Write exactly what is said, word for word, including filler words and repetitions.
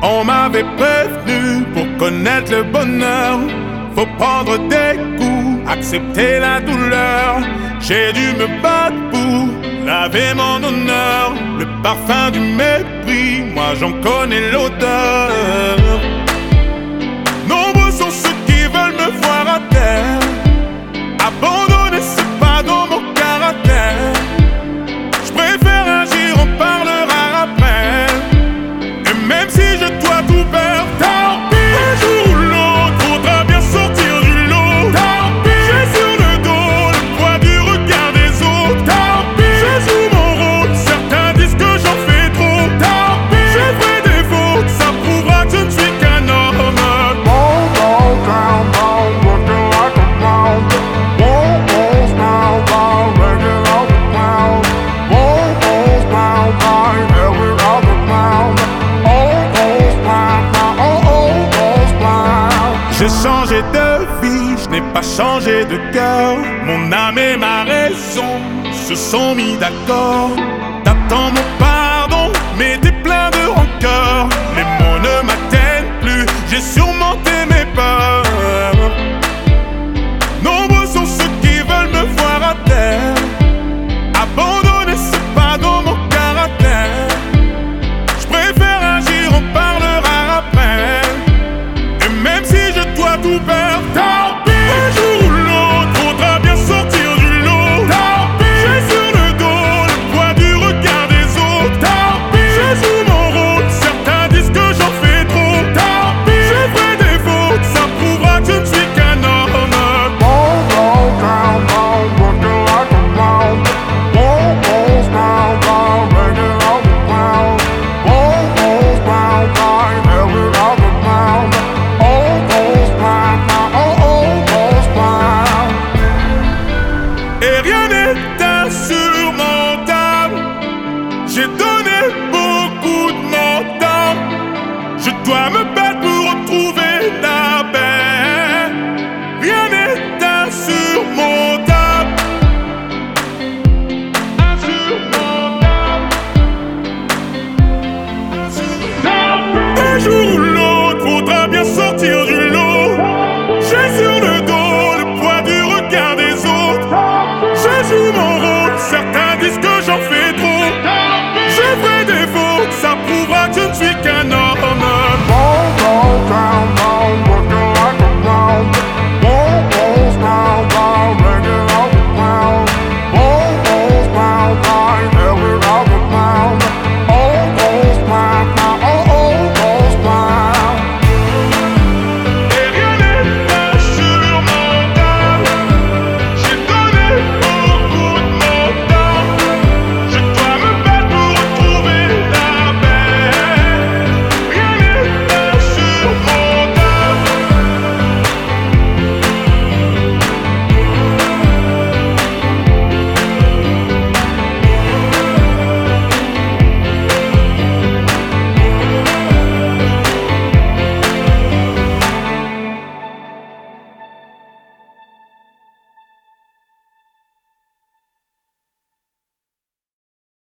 On m'avait prévenu, pour connaître le bonheur, faut prendre des coups, accepter la douleur. J'ai dû me battre pour laver mon honneur. Le parfum du mépris, moi j'en connais l'odeur. Nombreux sont ceux qui veulent me voir à terre. Abandonner, c'est pas dans mon caractère. Je préfère agir, on parlera après. Et même si je dois tout perdre, tant pis. Un jour ou l'autre, faudra bien sortir du lot. Tant pis. J'ai sur le dos le poids du regard des autres. Tant pis. Je joue mon rôle, certains disent que j'en fais trop. Tant pis. Je ferai des fautes, ça prouvera que je ne suis qu'un homme. Won't go down, down, looking like a clown. Won't go down, down, begging out the ground. Won't go down, down, heavy out the ground. Oh, goes down, down, oh, oh, goes down. J'ai changé de vie, je n'ai pas changé de cœur. Mon âme et ma raison se sont mis d'accord. T'attends mon pardon, mais t'es plein de rancœur. Les mots ne m'atteignent plus, j'ai surmonté mes peurs.